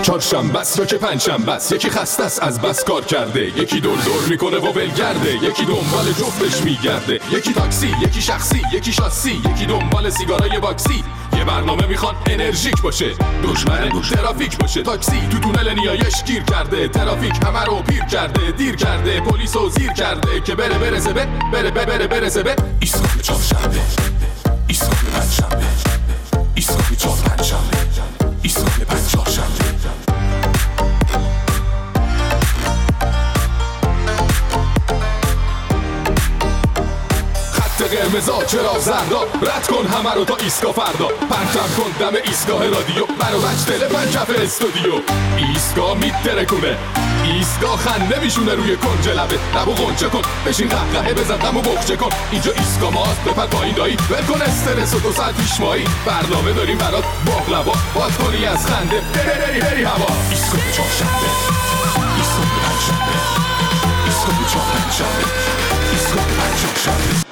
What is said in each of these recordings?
چهارشنبه است یا که پنجشنبه است، یکی خسته است از بس کار کرده، یکی دور میکنه و ولگرده، یکی دنبال جفتش میگرده، یکی تاکسی، یکی شخصی، یکی شاسی، یکی دنبال سیگارای باکسی. یه برنامه میخوان انرژیک باشه، دشمن ترافیک باشه. تاکسی تو تونل نیایش گیر کرده، ترافیک همه رو پیر کرده، دیر کرده، پلیسو زیر کرده که برسه به ایستگاه چهارشنبه، ایستگاه پنجشنبه، ایستگاه چهارشنبه، ایستگاه پنجشنبه. قرمزا چرا زردا، رد کن همه رو تا ایستگاه فردا، پرچم کن دم ایستگاه رادیو، برو بچ تلفن کف استودیو. ایستگاه میترکونه، ایستگاه خنده میشونه روی کنج لبه، لبو غنچه کن، بشین قهقهه بزن غمو بخچه کن. اینجا ایستگاه ماست، بپر پایین دایی، ول کن استرس و 2 ساعت پیش مایی، برنامه داریم برات باقلوا، باد کنی از خنده بری هوا. ایستگاه چهارشنبه، ایستگاه پنجشنبه، ایستگاه چهارشنبه، ایستگاه پنجشنبه.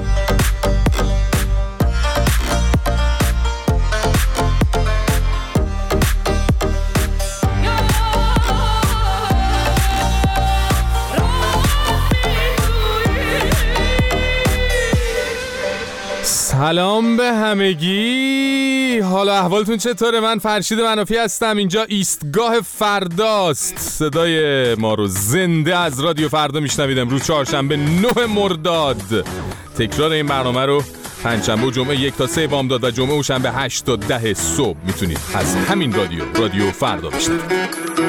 سلام به همگی، حالا احوالتون چطوره؟ من فرشید منافی هستم، اینجا ایستگاه فرداست. صدای ما رو زنده از رادیو فردا میشنوید. امروز چهارشنبه 9 مرداد. تکرار این برنامه رو پنجشنبه و جمعه 1 تا 3 بامداد و جمعه و شنبه 8 تا 10 صبح میتونید از همین رادیو فردا بشنوید.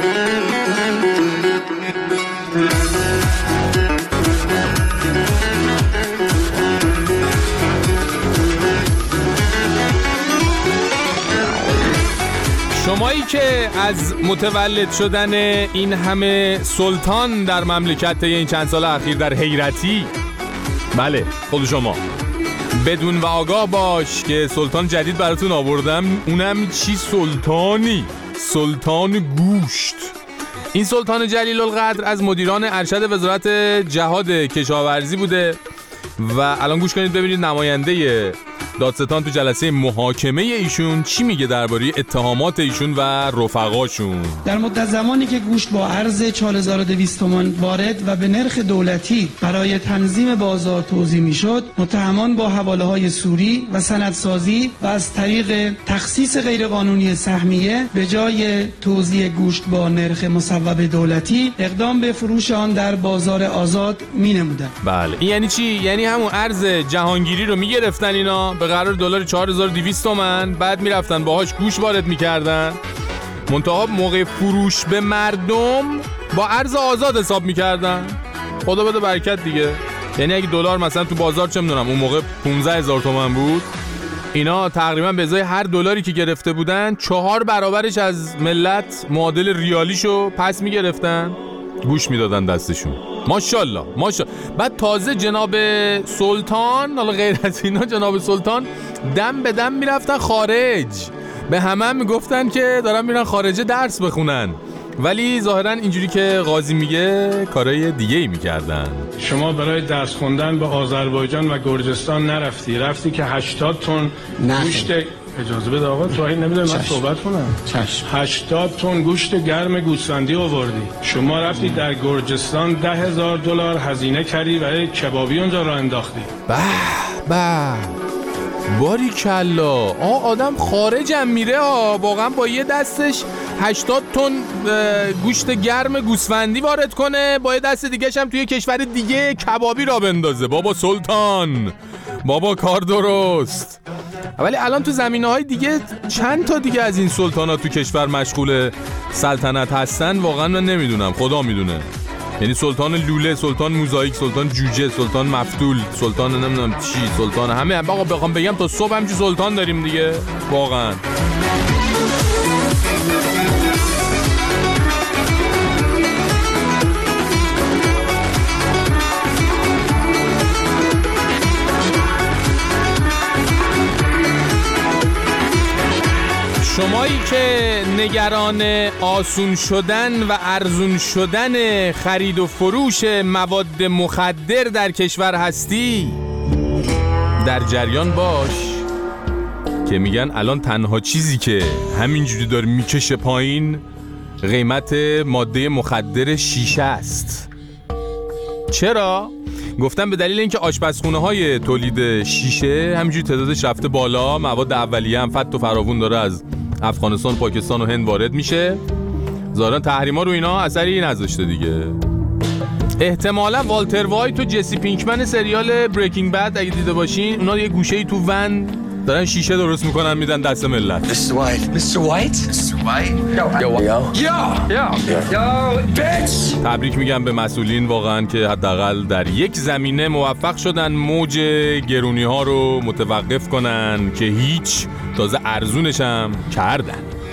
شمایی که از متولد شدن این همه سلطان در مملکت این چند سال اخیر در حیرتی، بله خود شما بدون و آگاه باش که سلطان جدید براتون آوردم. اونم چی سلطانی؟ سلطان گوشت. این سلطان جلیل القدر از مدیران ارشد وزارت جهاد کشاورزی بوده و الان گوش کنید ببینید نماینده دادستان تو جلسه محاکمه ایشون چی میگه درباره اتهامات ایشون و رفقاشون. در مدت زمانی که گوشت با عرض 4200 تومان وارد و به نرخ دولتی برای تنظیم بازار توزیع میشد، متهمان با حواله‌های سوری و سندسازی و از طریق تخصیص غیرقانونی سهمیه به جای توزیع گوشت با نرخ مصوب دولتی اقدام به فروش آن در بازار آزاد مینمودند. بله این یعنی چی؟ یعنی همون ارز جهانگیری رو میگرفتن اینا به قرار دلار 4200 تومان، بعد میرفتن باهاش گوشت وارد میکردن، منتها موقع فروش به مردم با ارز آزاد حساب میکردن. خدا بده برکت دیگه. یعنی اگه دلار مثلا تو بازار چه میدونم اون موقع 15000 تومان بود، اینا تقریبا به ازای هر دلاری که گرفته بودن 4 برابرش از ملت معادل ریالیشو پس میگرفتن، گوش میدادن دستشون. ماشاءالله. بعد تازه جناب سلطان، حالا غیر از اینا، جناب سلطان دم به دم میرفتن خارج، به همه میگفتن که دارن میرن خارجه درس بخونن، ولی ظاهرا اینجوری که قاضی میگه کارهای دیگه ای میکردن. شما برای درس خوندن به آذربایجان و گرجستان رفتی که 80 تن گوشت، اجازه بده آقا تو این نمیدونم من صحبت کنم. 80 تن گوشت گرم گوسفندی آوردی. شما رفتی در گرجستان $10,000 هزینه کردی و یک کبابی اونجا را انداختی. به باریکلا. آدم خارجم میره واقعا با یه دستش 80 تن گوشت گرم گوسفندی وارد کنه، با یه دست دیگه‌ش هم توی کشور دیگه کبابی را بندازه. بابا سلطان، بابا کار درست. ولی الان تو زمینه‌های دیگه چند تا دیگه از این سلطانا تو کشور مشغول سلطنت هستن، واقعا من نمیدونم، خدا میدونه. یعنی سلطان لوله، سلطان موزاییک، سلطان جوجه، سلطان مفتول، سلطان نمیدونم چی، سلطان همه آقا بخوام بگم تا صبح همچی سلطان داریم دیگه واقعا. شمایی که نگران آسون شدن و ارزون شدن خرید و فروش مواد مخدر در کشور هستی، در جریان باش که میگن الان تنها چیزی که همینجوری داره میکشه پایین قیمت ماده مخدر شیشه است. چرا؟ گفتم به دلیل اینکه آشپزخونه‌های تولید شیشه همینجوری تعدادش رفته بالا، مواد اولیه هم فت و فراوون داره از افغانستان، پاکستان و هند وارد میشه. ظاهرا تحریما رو اینا اثری نذاشته دیگه. احتمالا والتر وایت و جسی پینکمن سریال بریکینگ بد اگه دیده باشین، اونا یه گوشه‌ای تو ون دارن شیشه درست میکنن میدن دست ملت. Mr. White? Yo, bitch! تبریک میگم به مسئولین واقعا که حداقل در یک زمینه موفق شدن موج گرونی ها رو متوقف کنن که هیچ، تازه ارزونش هم کردن.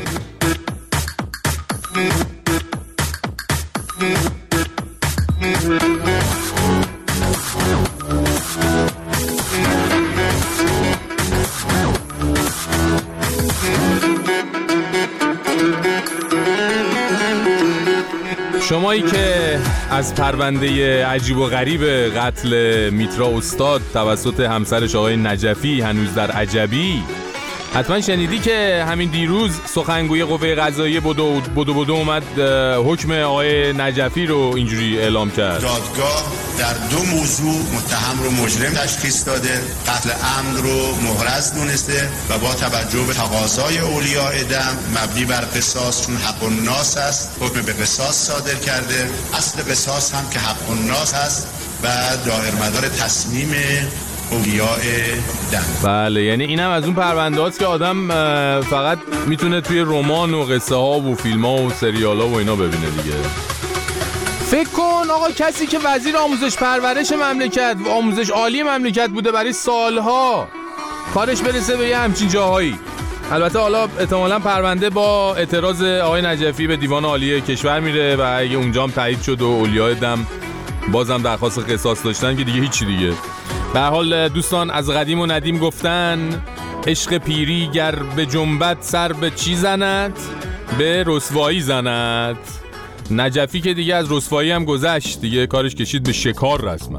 شمایی که از پرونده عجیب و غریب قتل میترا استاد توسط همسرش آقای نجفی هنوز در عجبی، حتما شنیدی که همین دیروز سخنگوی قوه قضاییه بدو اومد حکم آقای نجفی رو اینجوری اعلام کرد. دادگاه در 2 موضوع متهم رو مجرم تشخیص داده، قتل عمد رو محرز دونسته و با توجه به تقاضای اولیاء دم مبنی بر قصاص، چون حق الناس است، حکم به قصاص صادر کرده. اصل قصاص هم که حق الناس هست و دایرمدار تصمیم اولیاء دم. بله، یعنی اینم از اون پرونده هاست که آدم فقط میتونه توی رمان و قصه ها و فیلم ها و سریال ها و اینا ببینه دیگه. فکر کن آقا کسی که وزیر آموزش پرورش مملکت و آموزش عالی مملکت بوده برای سالها، کارش برسه به یه همچین جاهایی. البته حالا احتمالاً پرونده با اعتراض آقای نجفی به دیوان عالی کشور میره و اگه اونجا هم تایید شد و اولیاء دم بازم درخواست قصاص داشتن که دیگه هیچی دیگه. به هر حال دوستان، از قدیم و ندیم گفتن عشق پیری گر به جنبت سر به چی زند؟ به رسوایی زند. نجفی که دیگه از رسوایی هم گذشت، دیگه کارش کشید به شکار رسما.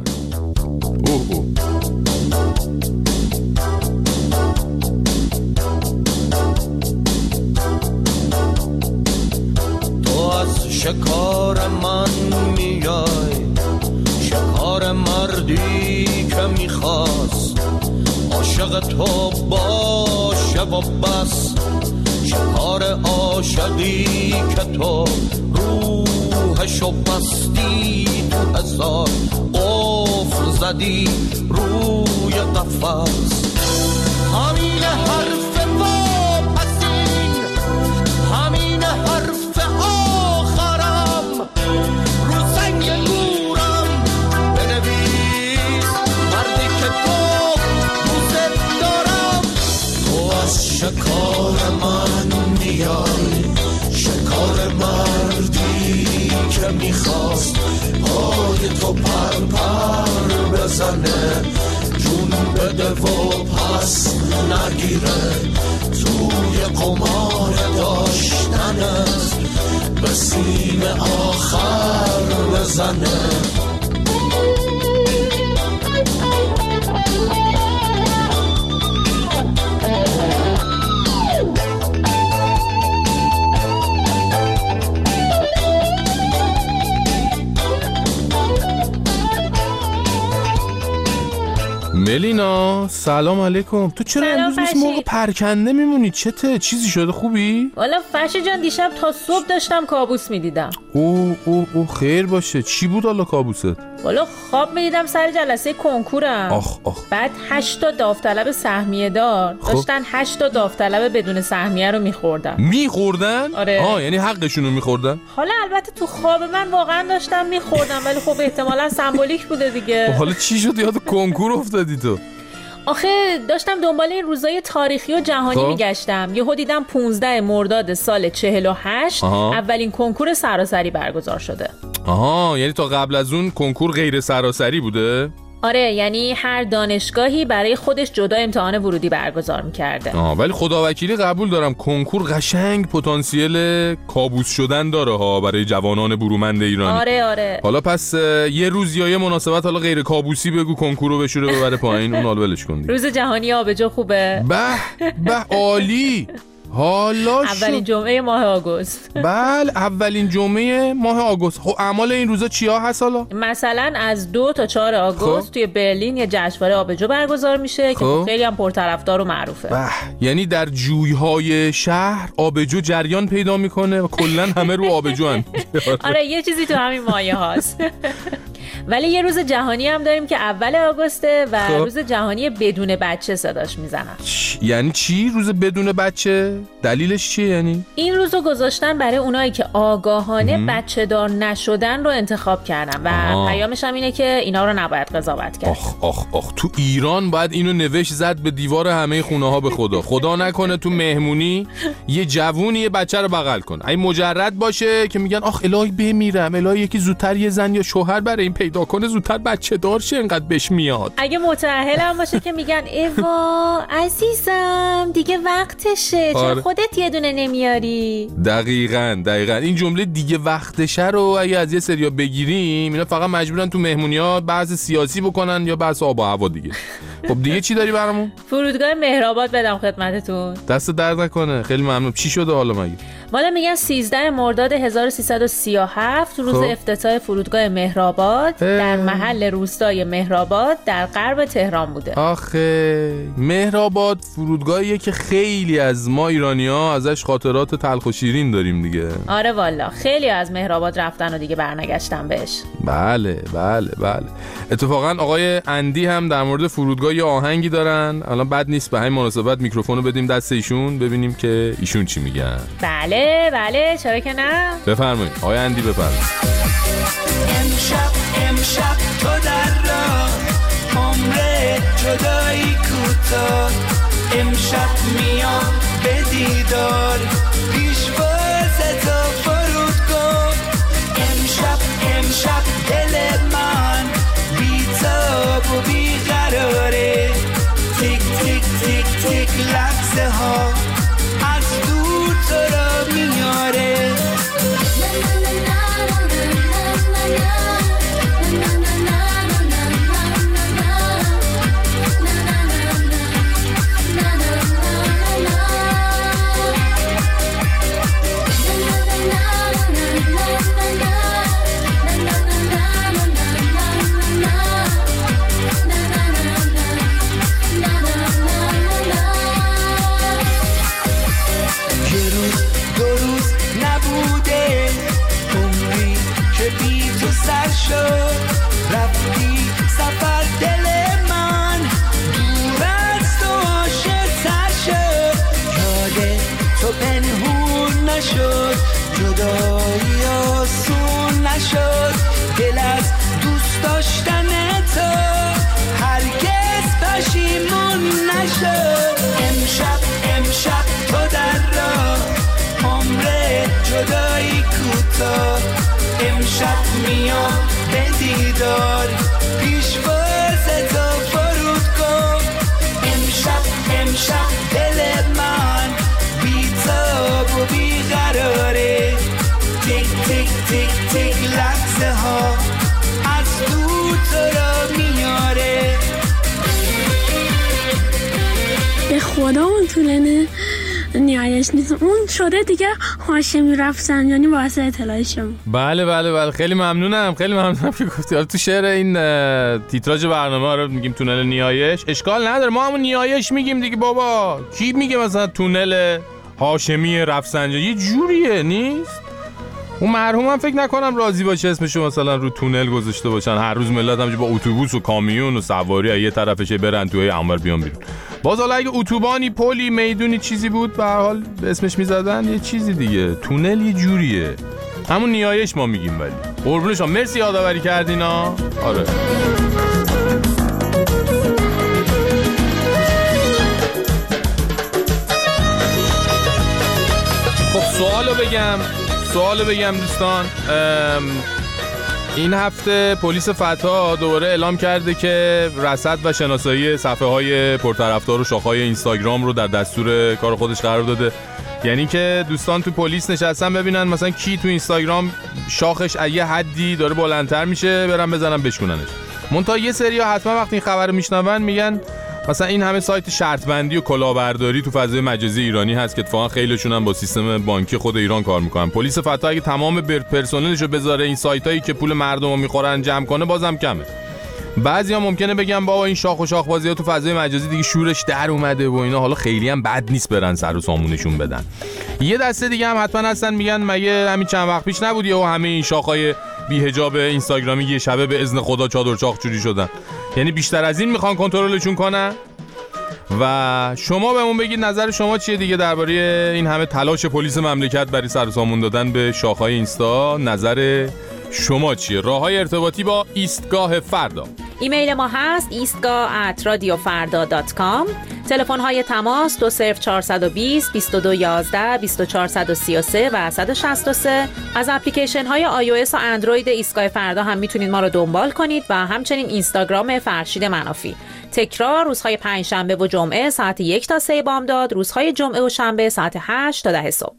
تو از شکار من میای، شکار مردی که میخواست عاشق تو باشه و بس، شکار عاشقی که تو روحشو بستی، تو هزار قفل زدی روی قفس. همین حرف واپسین، همین حرف آخرم، رو سنگ گورم بنویس مردی که تو دوست دارم. تو از شکار من میای، شکار مردی که میخواست پای تو پر پر بزنه، جون بده و پس نگیره، توی قمار داشتنت به سیم آخر بزنه. ملینا سلام علیکم. تو چرا امروز مثل موقع پرکنده میمونی؟ چته؟ چیزی شده؟ خوبی؟ والا فرشی جان دیشب تا صبح داشتم کابوس میدیدم. او خیر باشه. چی بود حالا کابوست؟ والا خواب میدیدم سر جلسه کنکورم. آخ. بعد 8 تا داوطلب سهمیه دار داشتن 8 تا داوطلب بدون سهمیه رو میخوردن؟ آره. یعنی حقشون رو میخوردن؟ حالا البته تو خواب من واقعا داشتم میخوردم، ولی خب احتمالاً سمبولیک بوده دیگه. حالا چی شد یاد کنکور افتادی تو؟ آخه داشتم دنبال این روزای تاریخی و جهانی میگشتم، یهو دیدم 15 مرداد سال 48 اولین کنکور سراسری برگزار شده. یعنی تا قبل از اون کنکور غیر سراسری بوده؟ آره، یعنی هر دانشگاهی برای خودش جدا امتحان ورودی برگزار میکرده. ولی خداوکیلی قبول دارم کنکور قشنگ پتانسیل کابوس شدن داره ها برای جوانان برومند ایرانی. آره. حالا پس یه روز یا یه مناسبت حالا غیر کابوسی بگو کنکور رو بشوره ببره پایین، اون حال ولش کن. روز جهانی آبجو خوبه. به عالی. حالا اولین جمعه ماه آگوست. بله اولین جمعه ماه آگوست. خب اعمال این روزا چیا هست حالا؟ مثلا از 2 تا 4 آگوست توی برلین یه جشنواره آبجو برگزار میشه که خیلی هم پرطرفدار و معروفه. یعنی در جویهای شهر آبجو جریان پیدا میکنه و کلا همه رو آبجو هن. آره یه چیزی تو همین مایه هاست. ولی یه روز جهانی هم داریم که اول آگوسته و روز جهانی بدون بچه صداش میزنن. یعنی چی روز بدون بچه؟ دلیلش چیه یعنی؟ این روزو گذاشتن برای اونایی که آگاهانه بچه دار نشدن رو انتخاب کردن و پیامش هم اینه که اینا رو نباید قضاوت کرد. آخ تو ایران باید اینو نوشت زد به دیوار همه خونه ها به خدا نکنه تو مهمونی یه جوونی یه بچه رو بغل کن. این مجرد باشه که میگن آخ الهی بمیرم، الهی یکی زودتر یه زن یا شوهر برای این پیدا کنه زودتر بچه دار شه اینقدر بهش میاد. اگه متأهل هم باشه که میگن ایوا عزیزم دیگه وقتشه، چرا خودت یه دونه نمیاری؟ دقیقاً این جمله دیگه وقتشه رو اگه از یه سریا بگیریم اینا فقط مجبورن تو مهمونی‌ها بحث سیاسی بکنن یا بحث آب و هوا دیگه. خب دیگه چی داری برامون؟ فرودگاه مهرآباد بدم خدمتتون. دست درد نکنه، خیلی ممنون. چی شده حالا مگه؟ والا میگن 13 مرداد 1337 روز افتتاح فرودگاه مهرآباد در محل روستای مهرآباد در غرب تهران بوده. آخه مهرآباد فرودگاهیه که خیلی از ما ایرانی‌ها ازش خاطرات تلخ و شیرین داریم دیگه. آره والا خیلی از مهرآباد رفتن و دیگه برنگشتن بهش. بله. اتفاقا آقای اندی هم در مورد فرودگاه یه آهنگی دارن. الان بد نیست به همین مناسبت میکروفونو بدیم دست ایشون ببینیم که ایشون چی میگن. بله چرا که نه؟ بفرمایید آقای اندی بفرمایید. امشب تو در راه عمر جدایی کوتاه، امشب میام به دیدار پیشواز تو فرودگاه. امشب دل من بی‌تاب و بیقراره، تیک تیک تیک تیک لحظه ها از دور تو را میاره. رفتی سفر دل من دور از تو عاشق‌تر شد، یاد تو پنهون نشد، جدایی آسون نشد، دل از دوست داشتن تو هرگز پشیمون نشد. امشب تو در راه عمر جدایی کوتاه، امشب میام به دیدار پیشواز تو فرودگاه. امشب دل من بی‌تاب و بیقراره، تیک تیک تیک تیک لحظه ها از دور تو را میاره. به خدا اون طولنه نیایش نیست، اون شده دیگه هاشمی رفسنجانی واسه اطلاع شما. بله خیلی ممنونم که گفتی. حالا تو شعر این تیتراژ برنامه رو میگیم تونل نیایش، اشکال نداره ما همون نیایش میگیم دیگه بابا. کی میگه مثلا تونل هاشمی رفسنجانی؟ یه جوریه نیست؟ اون مرحوم هم فکر نکنم راضی باشه اسمشو مثلا رو تونل گذاشته باشن. هر روز ملت همش با اتوبوس و کامیون و سواری یه طرفش برن توی انور بیان بیرون. باز حالا اگه اتوبانی، پلی، میدونی چیزی بود به هر حال اسمش میزدن یه چیزی دیگه. تونل یه جوریه، همون نیایش ما میگیم. ولی قربون شما مرسی یادآوری کردینا. آره خب سوالو بگم دوستان. این هفته پلیس فتا دوباره اعلام کرده که رصد و شناسایی صفحه‌های پرطرفدار و شاخه‌های اینستاگرام رو در دستور کار خودش قرار داده. یعنی که دوستان تو پلیس نشستن ببینن مثلا کی تو اینستاگرام شاخش از یه حدی داره بلندتر میشه برن بزنن بشکننش. منتها یه سری‌ها حتما وقتی این خبر رو میشنون میگن مثلا این همه سایت شرط بندی و کلاهبرداری تو فضای مجازی ایرانی هست که اتفاقا خیلیشون هم با سیستم بانکی خود ایران کار میکنن. پلیس فتا اگه تمام پرسنلشو بذاره این سایتایی که پول مردمو میخورن جمع کنه بازم کمه. بعضیا ممکنه بگن بابا این شاخ و شاخ بازی‌ها تو فضای مجازی دیگه شورش در اومده و اینا، حالا خیلی هم بد نیست برن سر و سامونشون بدن. یه دسته دیگه هم حتما هستن میگن مگه همین چند وقت پیش نبودی و همه این شاخای بی‌حجاب اینستاگرامی یه شبه به اذن خدا چادر چاق جوری شدن، یعنی بیشتر از این میخوان کنترلشون کنن. و شما بهمون بگید نظر شما چیه دیگه درباره این همه تلاش پلیس مملکت برای سر و سامون دادن به شاخهای اینستا؟ نظر شما چیه؟ راههای ارتباطی با ایستگاه فردا. ایمیل ما هست istga@radiofarda.com. تلفن‌های تماس 20420 2211 2433 و 163. از اپلیکیشن‌های iOS و اندروید ایستگاه فردا هم میتونید ما رو دنبال کنید و همچنین اینستاگرام فرشید منافی. تکرار روزهای پنجشنبه و جمعه ساعت 1 تا 3 بامداد، روزهای جمعه و شنبه ساعت 8 تا 10 صبح.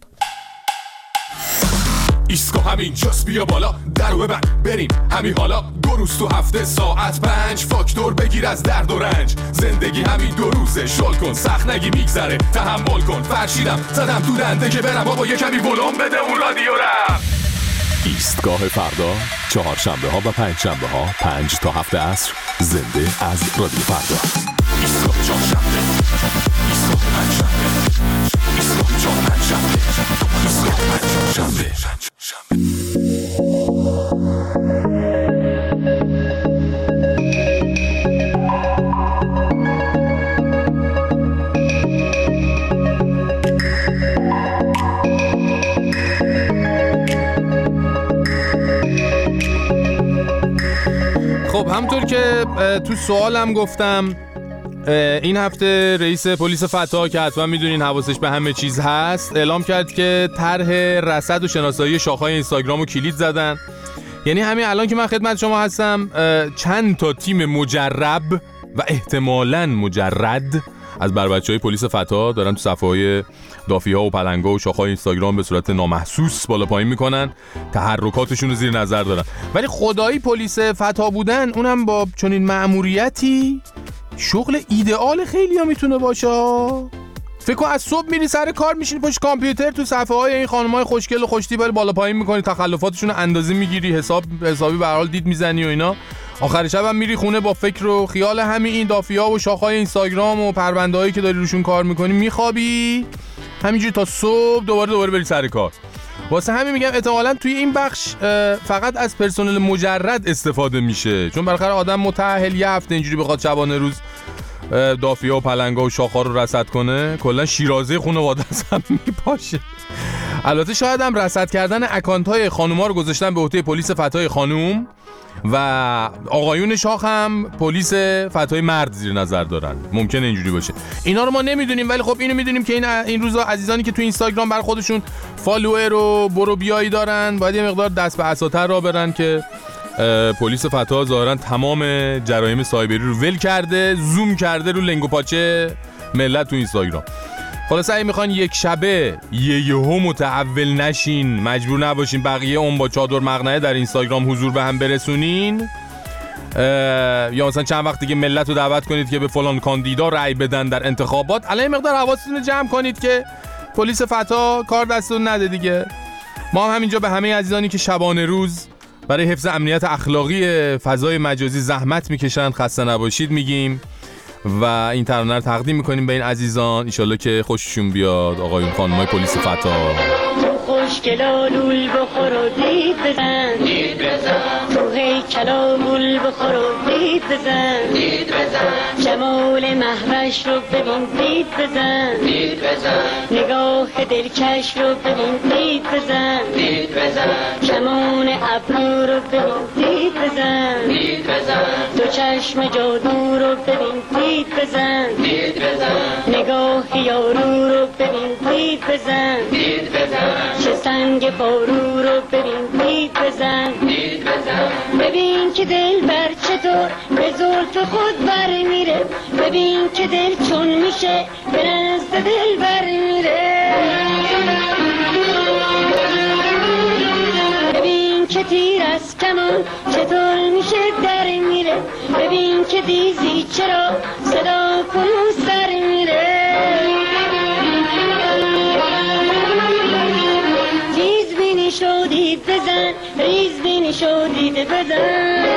ایستگاه همین جاست، بیا بالا درو ببند بریم همین حالا. 2 روز تو هفته ساعت 5 فاکتور بگیر از درد و رنج. زندگی همین 2 روزه، شل کن سخت نگی میگذره، تحمل کن. فرشیدم زدم تو دنده که برم بابا یه کمی ولوم بده اون رادیو رم. ایستگاه فردا چهارشنبه ها و پنجشنبه ها 5 تا 7 عصر زنده از رادیو فردا. ایستگاه چهارشنبه، ایستگاه پنجشنبه، ایستگاه چهارشنبه، ایستگاه پنجشنبه. خب همطور که تو سوالم گفتم این هفته رئیس پلیس فتا که حتما میدونین حواسش به همه چیز هست اعلام کرد که طرح رصد و شناسایی شاخه‌های اینستاگرامو کلید زدن. یعنی همین الان که من خدمت شما هستم چند تا تیم مجرب و احتمالاً مجرد از بچه‌های پلیس فتا دارن تو صفحه‌های دافی‌ها و پلنگا و شاخه‌های اینستاگرام به صورت نامحسوس بالا پایین میکنن، تحرکاتشون رو زیر نظر دارن. ولی خدایی پلیس فتا بودن اونم با چنین مأموریتی شغل ایدئال خیلی‌ها میتونه باشه. فکر کن از صبح میری سر کار میشینی پشت کامپیوتر تو صفحه‌های این خانم‌های خوشگل و خوشتیپ بالا پایین میکنی، تخلفاتشون رو اندازه میگیری، حسابی به هر حال دید میزنی و اینا. آخر شب هم میری خونه با فکر و خیال همین این دافی‌ها و شاخه‌های اینستاگرام و پرونده‌هایی که داری روشون کار میکنی، میخوابی همینجوری تا صبح دوباره بری سر کار. واسه همین میگم احتمالاً توی این بخش فقط از پرسنل مجرد استفاده میشه، چون بالاخره آدم متأهل یه هفته اینجوری بخواد شبانه روز دافی‌ها و پلنگا و شاخه‌ها رو رصد کنه کلا شیرازه خانواده هم میپاشه. البته شاید هم رصد کردن اکانت‌های خانوما رو گذاشتن به عهده پلیس فتای خانوم و آقایون شاخ هم پلیس فتای مرد زیر نظر دارن. ممکنه اینجوری باشه، اینا رو ما نمیدونیم، ولی خب اینو میدونیم که این روزا عزیزانی که تو اینستاگرام بر خودشون فالوور و برو بیایی دارن باید یه مقدار دست به عصاتر را برن که پلیس فتا ظاهرا تمام جرایم سایبری رو ول کرده، زوم کرده رو لنگ و پاچه ملت تو اینستاگرام. خلاص اگه میخوان یک شبه یهو متحول نشین، مجبور نباشین بقیه اون با چادر مقنعه در اینستاگرام حضور به هم برسونین، یا مثلا چند وقت دیگه ملت رو دعوت کنید که به فلان کاندیدا رأی بدن در انتخابات، الان مقدار حواستون رو جمع کنید که پلیس فتا کار دستتون نده دیگه. ما هم همینجا به همه عزیزانی که شبانه روز برای حفظ امنیت اخلاقی فضای مجازی زحمت میکشن خسته نباشید میگیم و این ترانه رو تقدیم میکنیم به این عزیزان. انشالله که خوششون بیاد آقایون خانمای پلیس فتا. خوشگلا لول بخور و دید بزن، دید بزن تو هیکلا گل بخور و دید بزن، دید بزن جمال محوش رو ببین دید بزن، دید بزن نگاه دلکش رو ببین دید بزن، دید بزن کمان ابرو رو ببین دید بزن، دید بزن دو چشم جادو رو ببین دید بزن، دید بزن نگاه یارو رو ببین دید بزن، دید بزن چه سنگ بارو رو ببین دید بزن، دید بزن ببین که دل بر چطور به زلف خود بر میره، ببین که دل چون میشه به نزد دل بر میره، ببین که تیر از کمان چطور میشه در میره ببین که دیزی چرا صدا کنو سر میره ریز بینی شدید بزن ریز بینی شدید بزن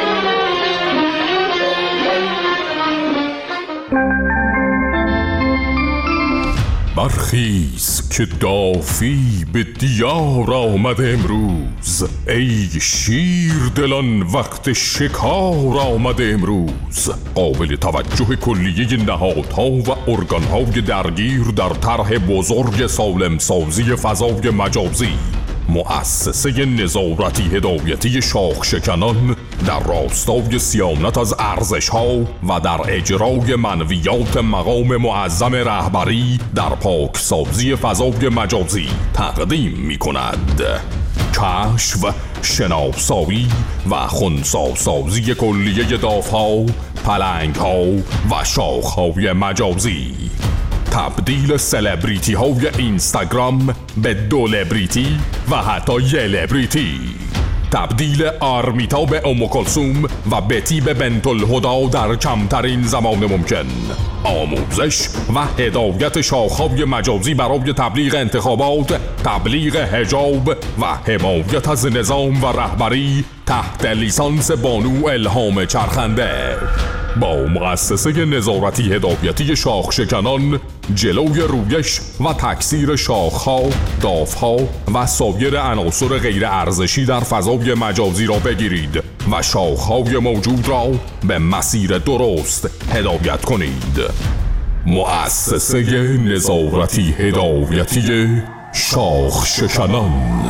برخیز که دافی به دیار آمد امروز ای شیر دلان وقت شکار آمد امروز قابل توجه کلیه نهادها و ارگانهای درگیر در طرح بزرگ سالم سازی فضای مجازی مؤسسه نظارتی هدایتی شاخ شکنان در راستای صیانت از ارزش‌ها و در اجرای منویات مقام معظم رهبری در پاکسازی فضای مجازی تقدیم می‌کند. کشف، شناسایی و خنثی‌سازی کلیه داف‌ها، پلنگ‌ها و شاخ‌های مجازی، تبدیل سلبریتی های اینستاگرام به دولبریتی و حتی یلبریتی، تبدیل آرمیتا به ام کلثوم و بتی به بنت الهدی در کمترین زمان ممکن، آموزش و هدایت شاخه‌های مجازی برای تبلیغ انتخابات، تبلیغ حجاب و حمایت از نظام و رهبری تحت لیسانس بانو الهام چرخنده. با مؤسسه نظارتی هدایتی شاخ شکنان جلوی رویش و تکثیر شاخها، دافها و سایر عناصر غیر ارزشی در فضای مجازی را بگیرید و شاخهای موجود را به مسیر درست هدایت کنید. مؤسسه نظارتی هدایتی شاخ شکنان.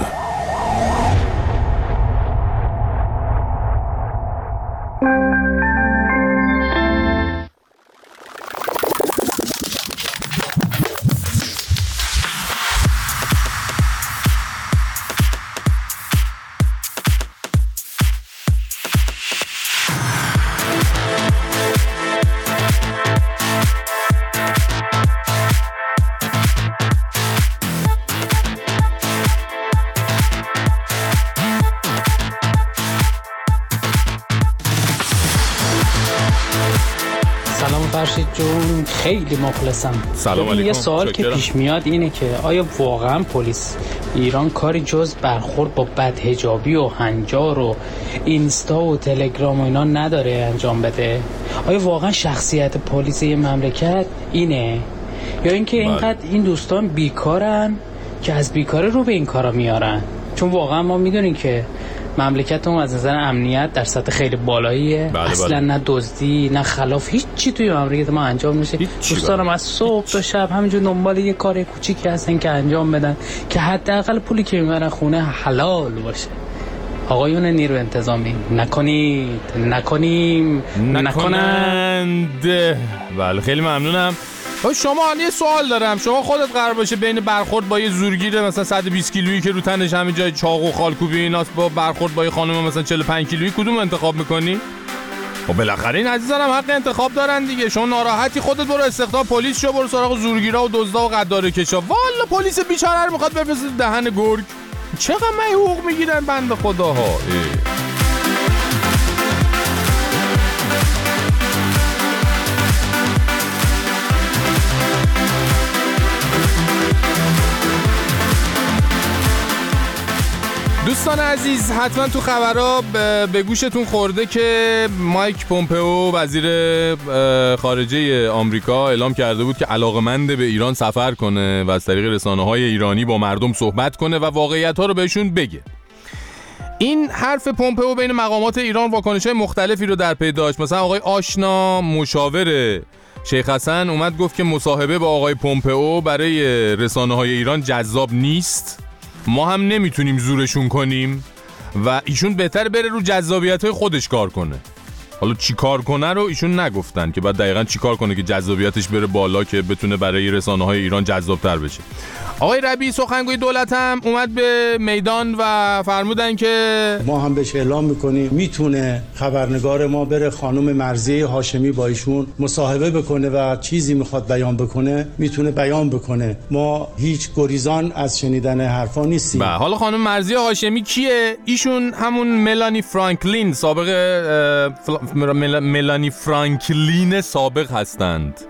فرشید جون خیلی مخلصم. سلام علیکم. یه سوال که پیش میاد اینه که آیا واقعا پلیس ایران کاری جز برخورد با بدحجابی و هنجار و اینستا و تلگرام و اینا نداره انجام بده؟ آیا واقعا شخصیت پلیس یه مملکت اینه؟ یا اینکه اینقدر این دوستان بیکارن که از بیکاره رو به این کارا میارن؟ چون واقعا ما میدونیم که مملکتمون از نظر امنیت در سطح خیلی بالاییه. اصلا نه دزدی نه خلاف هیچ چی توی مملکت ما انجام نمیشه. دوستانم از صبح تا شب همینجور دنبال یه کار کوچیکی هستن که انجام بدن که حداقل پولی که میبرن خونه حلال باشه. آقایون نیرو انتظامی نکنید، نکنند. بله خیلی ممنونم. شما یه سوال دارم، شما خودت قرار باشه بین برخورد با یه زورگیر مثلا 120 کیلویی که رو تنش همین جای چاق و خالکوبی ایناست با برخورد با یه خانم مثلا 45 کیلویی کدوم انتخاب میکنی؟ خب بالاخره این عزیزانم حق انتخاب دارن دیگه. شما ناراحتی خودت برو استخدام پلیس شو، برو سراغ زورگیرا و دزدا و غدار کشا. والا پلیس بیچاره رو میخواد بفرسته دهن گرگ. چقدر من حقوق میگیرن بنده خداها. دوستان عزیز، حتما تو خبرها به گوشتون خورده که مایک پومپئو وزیر خارجه آمریکا اعلام کرده بود که علاقه‌مند به ایران سفر کنه و از طریق رسانه‌های ایرانی با مردم صحبت کنه و واقعیت‌ها رو بهشون بگه. این حرف پومپئو بین مقامات ایران واکنش‌های مختلفی رو در پی داشت. مثلا آقای آشنا مشاور شیخ حسن اومد گفت که مصاحبه با آقای پومپئو برای رسانه‌های ایران جذاب نیست، ما هم نمیتونیم زورشون کنیم و ایشون بهتر بره رو جذابیت‌های خودش کار کنه. حالا چی کار کنه رو ایشون نگفتن که بعد دقیقاً چی کار کنه که جذابیتش بره بالا که بتونه برای رسانه‌های ایران جذاب‌تر بشه. آقای ربیعی سخنگوی دولت هم اومد به میدان و فرمودن که ما هم بهش اعلام میکنیم میتونه خبرنگار ما بره خانم مرضیه هاشمی با ایشون مصاحبه بکنه و چیزی میخواد بیان بکنه میتونه بیان بکنه. ما هیچ گریزان از شنیدن حرفا نیستیم. حالا خانم مرضیه هاشمی کیه؟ ایشون همون ملانی فرانکلین ملانی فرانکلین سابق هستند.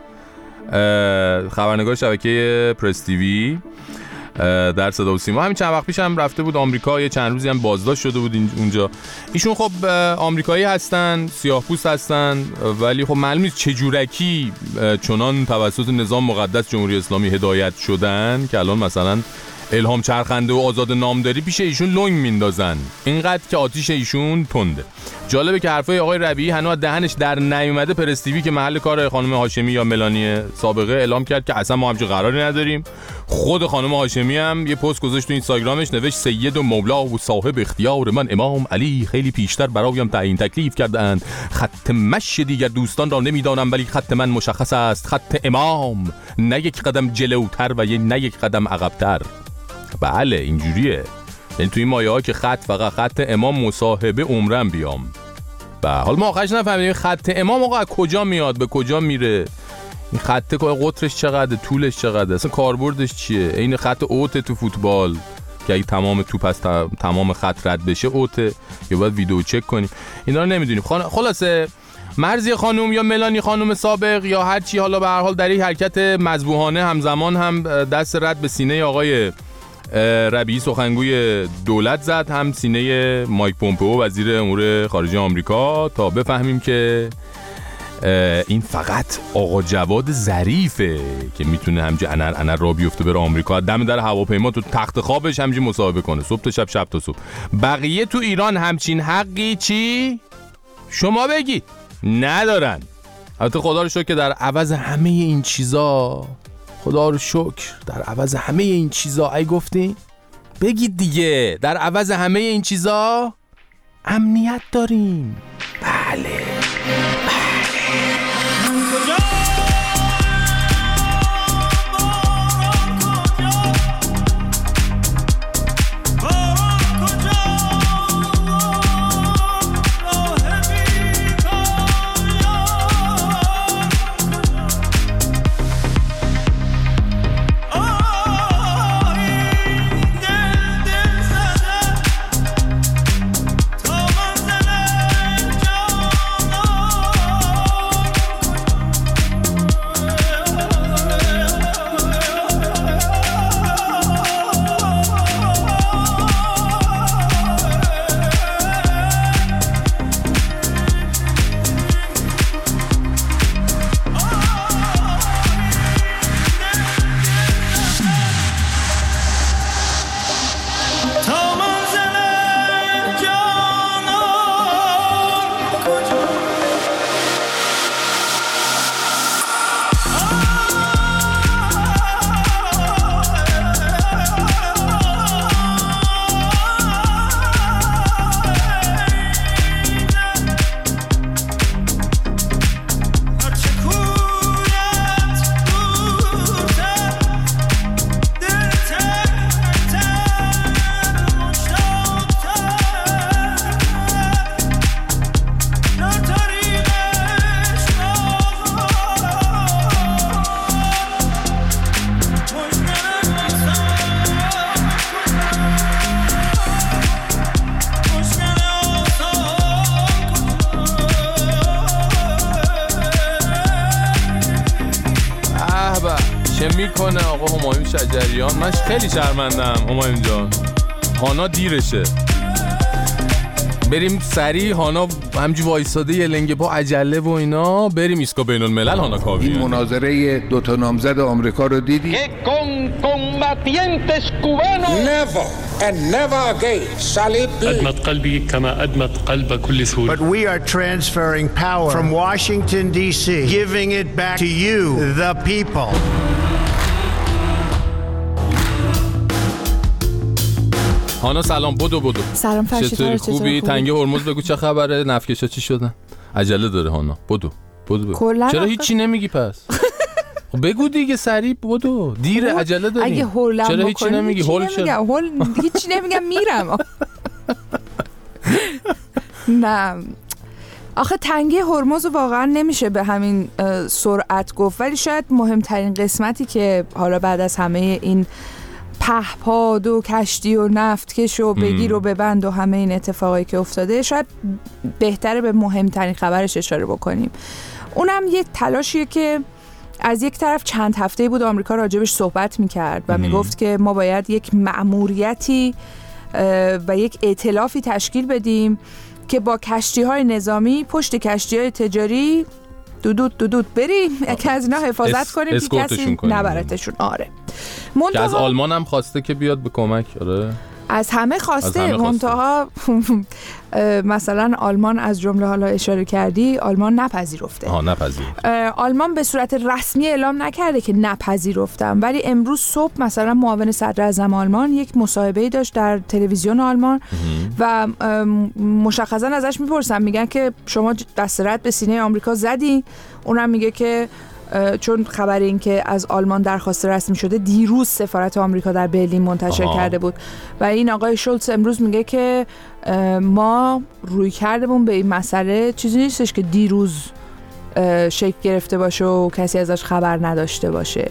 خبرنگار شبکه پرس تیوی در صدا و سیما. همین چند وقت پیش هم رفته بود آمریکا، یه چند روزی هم بازداشت شده بود اونجا. ایشون خب آمریکایی هستن، سیاه‌پوست هستن، ولی خب معلوم نیست چجورکی چنان توسط نظام مقدس جمهوری اسلامی هدایت شدن که الان مثلا الهام چرخنده و آزاد نامداری پیش ایشون لنگ میندازن، اینقدر که آتیش ایشون تنده. جالبه که حرفای آقای ربیعی هنوز دهنش در نیومده پرس تیوی که محل کار خانم هاشمی یا ملانی سابقه اعلام کرد که اصلا ما همچین قراری نداریم. خود خانم هاشمی هم یه پست گذاشت تو اینستاگرامش، نوشت سید و مولا و صاحب اختیار من امام علی خیلی پیشتر برایم تعیین تکلیف کردند. خط مشی دیگر دوستان را نمیدانم ولی خط من مشخص است، خط امام، نه یک قدم جلوتر و نه یک قدم عقب‌تر. بله اینجوریه، یعنی توی این مایه ها که فقط خط امام مصاحبه عمرم بیام. حالا ما آخرش نفهمیدیم خط امام آقا کجا میاد به کجا میره، این خط قطرش چقدر، طولش چقدر، اصلا کاربردش چیه؟ این خط اوت تو فوتبال که اگه تمام توپ از تمام خط رد بشه اوته، یا باید ویدیو چک کنیم، اینا رو نمیدونیم. خلاصه مرضیه خانم یا ملانی خانم سابق یا هر چی، حالا به هر حال در این حرکت مذبوحانه همزمان هم دست رد به سینه آقای ربیعی سخنگوی دولت زد، هم سینه مایک پومپئو وزیر امور خارجه آمریکا، تا بفهمیم که این فقط آقا جواد ظریفه که میتونه همچه انر را بیفته بره آمریکا، دم در هواپیما تو تخت خوابش همچه مصاحبه کنه صبح تا شب، شب تا صبح. بقیه تو ایران همچین حقی چی؟ شما بگید ندارن. البته خدا رو شکر که در عوض همه این چیزا، خدا رو شکر در عوض همه این چیزا، ای گفتین بگید دیگه، در عوض همه این چیزا امنیت داریم. بله میکنه آقا همایون شجریان. من خیلی شرمندم همایون جان، هانا دیرشه، بریم سریع. هانا همجی وایساده یه لنگه با عجله و اینا، بریم ایستگاه بین الملل. هانا کاوی این مناظره دوتا نامزد آمریکا رو دیدی؟ أدمت قلبي كما أدمت قلب كل سوري. But we are transferring power from Washington D.C., giving it back to you, the people. هانا سلام، بدو سلام فرشید، چطوری؟ خوبی؟ تنگه هرمز بگو چه خبره؟ نفکشا چی شدن؟ عجله داره هانا. بدو چرا هیچی نمیگی پس؟ بگو دیگه سریع بدو، دیر عجله داری. اگه هولم چرا هیچی نمیگی؟ هیچی نمیگم میرم. نه آخه تنگه هرمز واقعا نمیشه به همین سرعت گفت، ولی شاید مهمترین قسمتی که حالا بعد از همه این پهپاد و کشتی و نفتکش و بگیر و ببند و همه این اتفاقایی که افتاده، شاید بهتره به مهمترین خبرش اشاره بکنیم. اونم یه تلاشیه که از یک طرف چند هفته بود آمریکا راجبش صحبت میکرد و میگفت که ما باید یک مأموریتی و یک ائتلافی تشکیل بدیم که با کشتی‌های نظامی پشت کشتی‌های تجاری دودود بریم که از اینا حفاظت کنیم که کسی نبرتشون. آره که از آلمان هم خواسته که بیاد به کمک. آره از همه خواسته. منتها مثلا آلمان از جمله حالا اشاره کردی، آلمان نپذیرفته. آلمان به صورت رسمی اعلام نکرده که نپذیرفتم، ولی امروز صبح مثلا معاون صدر اعظم آلمان یک مصاحبه‌ای داشت در تلویزیون آلمان و مشخصا ازش میپرسن، میگن که شما دست رد به سینه آمریکا زدی؟ اونم میگه که چون خبر این که از آلمان درخواست رسمی شده دیروز سفارت آمریکا در برلین منتشر کرده بود و این آقای شولتز امروز میگه که ما روی کردمون به این مسئله چیزی نیستش که دیروز شکل گرفته باشه و کسی ازش خبر نداشته باشه.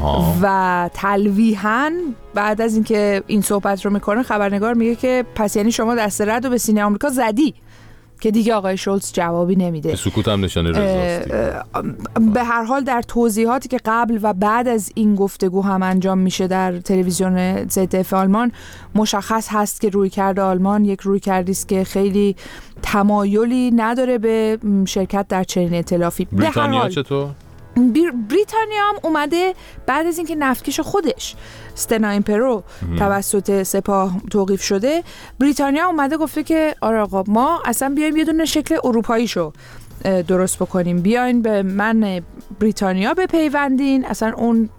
و تلویحاً بعد از اینکه این صحبت رو میکنه خبرنگار میگه که پس یعنی شما دست رد رو به سینه آمریکا زدی؟ که دیگه آقای شولتز جوابی نمیده. سکوت هم نشانه رضاستی. به هر حال در توضیحاتی که قبل و بعد از این گفتگو هم انجام میشه در تلویزیون ZDF آلمان مشخص هست که رویکرد آلمان یک رویکردی است که خیلی تمایلی نداره به شرکت در چنین ائتلافی. بریتانیا چطور؟ بریتانیا هم اومده بعد از اینکه نفتکش خودش استنا ایمپرو توسط سپاه توقیف شده، بریتانیا اومده گفته که آره آقا ما اصلا بیایم یه دونه شکل اروپاییشو درست بکنیم، بیاین به من بریتانیا بپیوندین، اصلا اون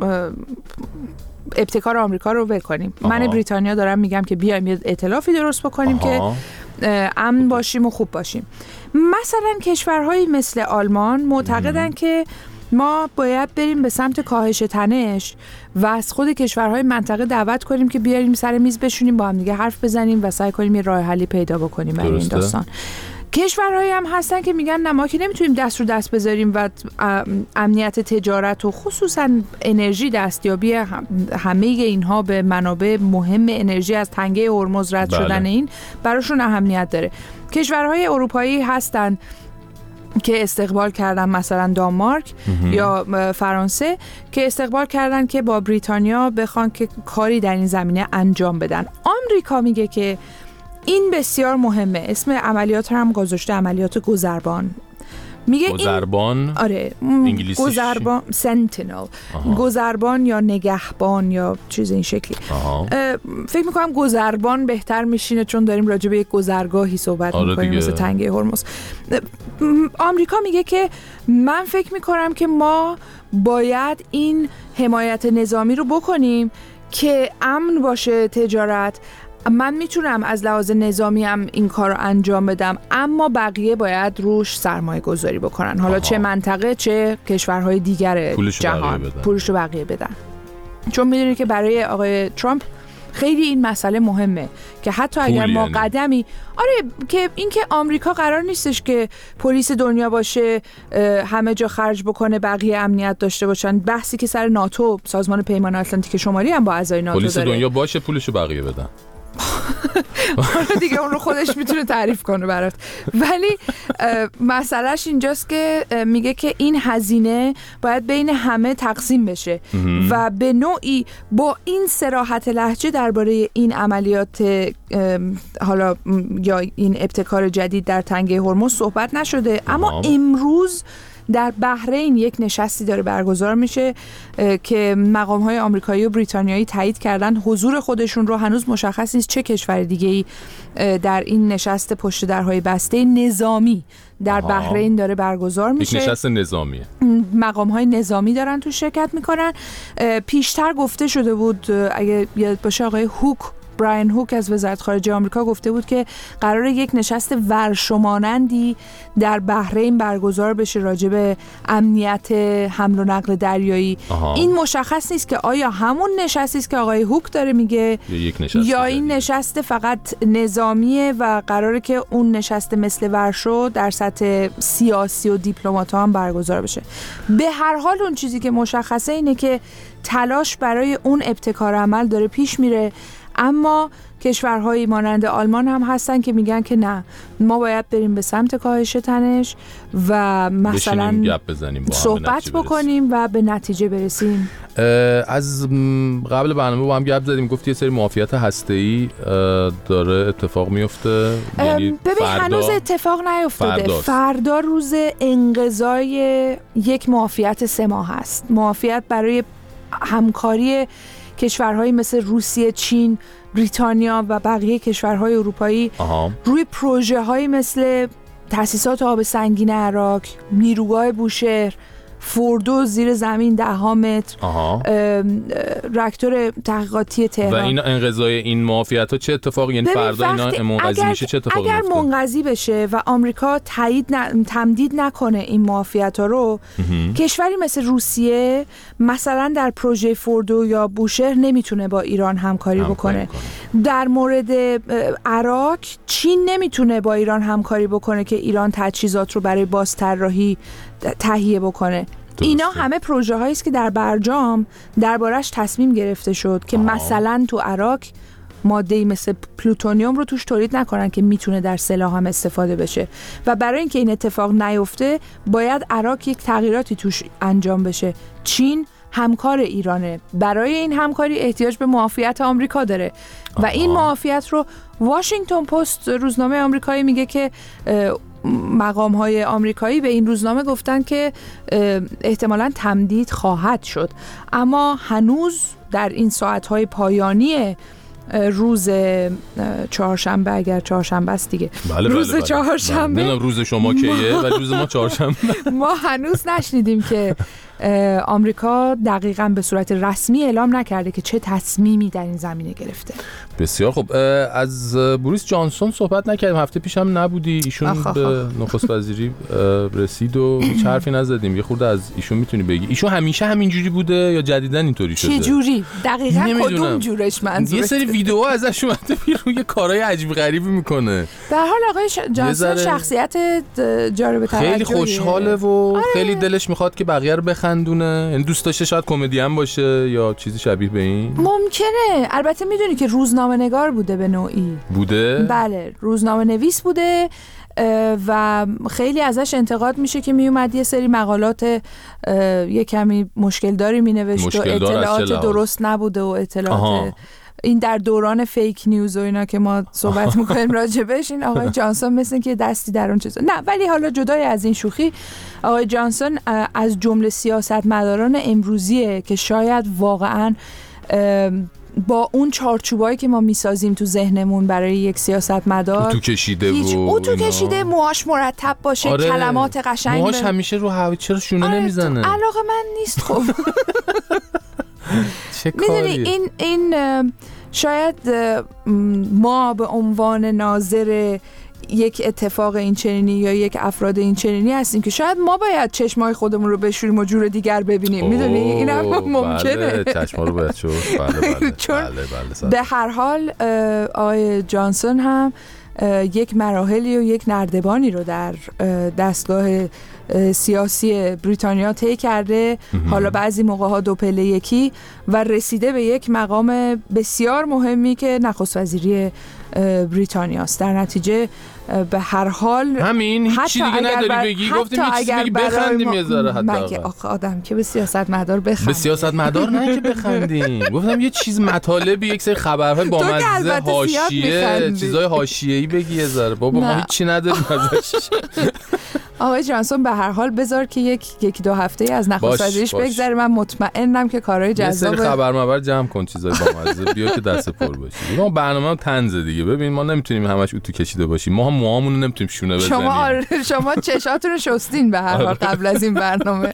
ابتکار آمریکا رو بکنیم. من بریتانیا دارم میگم که بیایم یه ائتلافی درست بکنیم که امن باشیم و خوب باشیم. مثلا کشورهایی مثل آلمان معتقدن که ما باید بریم به سمت کاهش تنش و از خود کشورهای منطقه دعوت کنیم که بیاریم سر میز بشونیم با هم دیگه حرف بزنیم و سعی کنیم یه راه حلی پیدا بکنیم برای این داستان. کشورهایی هم هستن که میگن نه ما که نمیتونیم دست رو دست بذاریم و امنیت تجارت و خصوصا انرژی دستیابی همه اینها به منابع مهم انرژی از تنگه هرمز رد شدن این براشون اهمیت داره. کشورهای اروپایی هستن که استقبال کردن، مثلا دانمارک یا فرانسه که استقبال کردن که با بریتانیا بخوان که کاری در این زمینه انجام بدن. آمریکا میگه که این بسیار مهمه، اسم عملیات هم گذاشته عملیات گذربان. میگه گذربان؟ آره گذربان، سنتینل، گذربان یا نگهبان یا چیز این شکلی. فکر میکنم گذربان بهتر میشینه چون داریم راجع به یک گذرگاهی صحبت میکنیم مثل تنگه هرمز. آمریکا میگه که من فکر میکنم که ما باید این حمایت نظامی رو بکنیم که امن باشه تجارت. من میتونم از لحاظ نظامی هم این کار رو انجام بدم، اما بقیه باید روش سرمایه گذاری بکنن، حالا چه منطقه چه کشورهای دیگر جهان پولش رو بقیه بدن. چون میدونی که برای آقای ترامپ خیلی این مسئله مهمه که حتی اگر ما قدمی که اینکه آمریکا قرار نیستش که پلیس دنیا باشه همه جا خرج بکنه بقیه امنیت داشته باشن. بحثی که سر ناتو، سازمان پیمان آتلانتیک شمالی هم با اعضای ناتو پلیس داره. دنیا باشه پولشو بقیه بدن. دیگه اون رو خودش میتونه تعریف کنه برات. ولی مسئلهش اینجاست که میگه که این هزینه باید بین همه تقسیم بشه و به نوعی با این صراحت لهجه درباره این عملیات حالا یا این ابتکار جدید در تنگه هرمز صحبت نشده. اما امروز در بحرین یک نشستی داره برگزار میشه که مقام‌های آمریکایی و بریتانیایی تایید کردن حضور خودشون رو. هنوز مشخص نیست چه کشور دیگه‌ای در این نشست پشت درهای بسته نظامی در بحرین داره برگزار میشه. یک نشست نظامیه. مقام‌های نظامی دارن تو شرکت میکنن. پیشتر گفته شده بود اگه یاد باشه آقای هوک براین هوک از وزارت خارجه آمریکا گفته بود که قراره یک نشست ورشومانندی در بحرین برگزار بشه راجع به امنیت حمل و نقل دریایی. این مشخص نیست که آیا همون نشستی است که آقای هوک داره میگه یا این نشست فقط نظامیه و قراره که اون نشست مثل ورشو در سطح سیاسی و دیپلمات‌ها هم برگزار بشه. به هر حال اون چیزی که مشخصه اینه که تلاش برای اون ابتکار عمل داره پیش میره، اما کشورهایی مانند آلمان هم هستن که میگن که نه، ما باید بریم به سمت کاهش تنش و مثلا صحبت بکنیم و به نتیجه برسیم. از قبل برنامه با هم گپ زدیم، گفتی یه سری معافیت هسته‌ای داره اتفاق میفته. یعنی ببین هنوز اتفاق نیفتاده. فردا روز انقضای یک معافیت 3 ماه است. معافیت برای همکاری کشورهایی مثل روسیه، چین، بریتانیا و بقیه کشورهای اروپایی روی پروژه هایی مثل تأسیسات آب سنگین عراق، نیروگاه بوشهر، فوردو زیر زمین 10 متر، راکتور تحقیقاتی تهران. و این انقضای این معافیت‌ها چه اتفاقی، یعنی فردا اینا منقضی میشه چه اتفاقی اگر منقضی بشه و آمریکا تمدید نکنه این معافیت‌ها رو، کشوری مثل روسیه مثلا در پروژه فوردو یا بوشهر نمیتونه با ایران همکاری بکنه. در مورد عراق چین نمیتونه با ایران همکاری بکنه که ایران تجهیزات رو برای بازطراحی تهیه بکنه. اینا همه پروژه هایی است که در برجام دربارش تصمیم گرفته شد که مثلا تو عراق ماده‌ای مثل پلوتونیوم رو توش تولید نکنن که میتونه در سلاح هم استفاده بشه و برای اینکه این اتفاق نیفته باید عراق یک تغییراتی توش انجام بشه. چین همکار ایرانه، برای این همکاری احتیاج به معافیت آمریکا داره و این معافیت رو واشنگتن پست روزنامه آمریکایی میگه که مقام‌های آمریکایی به این روزنامه گفتن که احتمالاً تمدید خواهد شد، اما هنوز در این ساعت‌های پایانی روز چهارشنبه، اگر چهارشنبه است دیگه، روز چهارشنبه، نمیدونم روز شما کیه ولی روز ما چهارشنبه، ما هنوز نشنیدیم که آمریکا دقیقاً به صورت رسمی اعلام نکرده که چه تصمیمی در این زمینه گرفته. بسیار خب. از بوریس جانسون صحبت نکردیم، هفته پیش هم نبودی، ایشون به نخست وزیری رسید و هیچ حرفی نزدیم. یه خورده از ایشون میتونی بگی ایشون همیشه همینجوری بوده یا جدیداً اینطوری شده؟ چه جوری؟ دقیقاً کدوم جورش منظورت؟ یه سری ویدیوها ازش اومده بیرون، یه کارهای عجیب غریبی میکنه. به هر حال آقای جانسون شخصیت جالب توجهیه، خیلی خوشحاله و خیلی دلش میخواد که بقیه رو بخندونه. یعنی دوست داشته شاید کمدین باشه یا چیزی شبیه به این. ممکنه. البته میدونی که روزنامه‌نگار بوده به نوعی. بوده؟ بله، روزنامه نویس بوده و خیلی ازش انتقاد میشه که میومد یه سری مقالات یه کمی مشکل داری مینوشت و اطلاعات درست نبوده و اطلاعات این در دوران فیک نیوز و اینا که ما صحبت میکنیم راجبش. این آقای جانسون مثل که دستی در اون چیزا نه. ولی حالا جدای از این شوخی، آقای جانسون از جمله سیاستمداران امروزیه که شاید واقعاً با اون چارچوبایی که ما میسازیم تو ذهنمون برای یک سیاستمدار اتو کشیده اتو کشیده، موهاش مرتب باشه، کلمات قشنگ، موهاش همیشه رو هوا، چرا شونه نمیزنه؟ علاقه من نیست. خب میدونی این شاید ما به عنوان ناظر یک اتفاق این چنینی یا یک افراد این چنینی هستیم که شاید ما باید چشمای خودمون رو بشوریم و جور دیگر ببینیم. میدونی این هم ممکنه. بله، چشما رو باید شور. بله. چون به هر حال آقای جانسون هم یک مراحلی و یک نردبانی رو در دستگاه سیاسی بریتانیا طی کرده، حالا بعضی موقع‌ها 2 پله یکی، و رسیده به یک مقام بسیار مهمی که نخست وزیری بریتانیاست. در نتیجه به هر حال همین، هیچ چیزی دیگه نداری بگی؟ گفتیم یه چیزی بگی بخندیم یه ذره. حتی مگه آخه آدم که به سیاستمدار بخندیم؟ به سیاستمدار نه که بخندیم. گفتم یه چیز مطالبی، یک سری خبرهای بامزه، حاشیه، چیزای حاشیه‌ای بگی یه ذره. بابا ما هیچی نداریم ازش. آقای جانسون به هر حال بذار که یک 2 هفته از نخست وزیریش بگذره. من مطمئنم که کارهای جذاب، یه سری خبر جمع کن، چیزای بامزه بیا که دست پر باشی. ما برنامه طنز دیگه. ببین ما نمیتونیم همش اتو کشیده باشیم، ما هم موهامون رو نمیتونیم شونه بزنیم. شما چشاتون رو شستین به هر حال قبل از این برنامه.